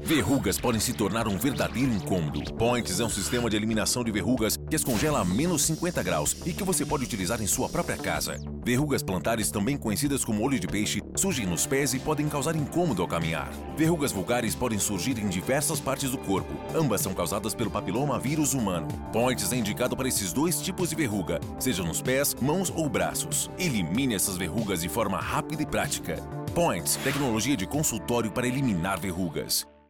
Verrugas podem se tornar um verdadeiro incômodo. Points é um sistema de eliminação de verrugas que as congela a menos 50 graus e que você pode utilizar em sua própria casa. Verrugas plantares, também conhecidas como olho de peixe, surgem nos pés e podem causar incômodo ao caminhar. Verrugas vulgares podem surgir em diversas partes do corpo. Ambas são causadas pelo papiloma vírus humano. Points é indicado para esses dois tipos de verruga, seja nos pés, mãos ou braços. Elimine essas verrugas de forma rápida e prática. Points, tecnologia de consultório para eliminar verrugas.